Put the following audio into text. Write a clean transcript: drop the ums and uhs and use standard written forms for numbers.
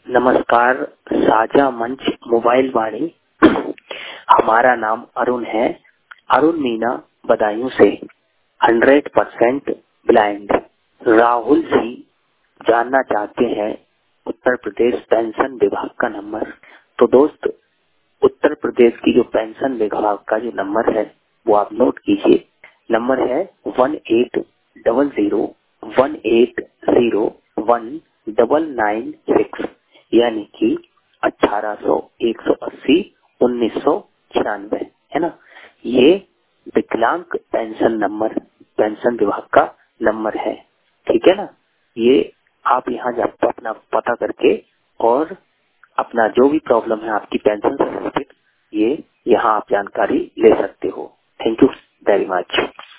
नमस्कार, साझा मंच मोबाइल वाणी। हमारा नाम अरुण है, अरुण मीना बदायूं से 100% ब्लाइंड। राहुल जी जानना चाहते हैं उत्तर प्रदेश पेंशन विभाग का नंबर। तो दोस्त, उत्तर प्रदेश की जो पेंशन विभाग का जो नंबर है वो आप नोट कीजिए। नंबर है 180018019996, यानी कि 1800 180 1996, है ना। ये विकलांग पेंशन नंबर पेंशन विभाग का नंबर है, ठीक है ना। ये आप यहाँ जब अपना पता करके और अपना जो भी प्रॉब्लम है आपकी पेंशन से रिलेटेड, ये यहाँ आप जानकारी ले सकते हो। Thank you very much.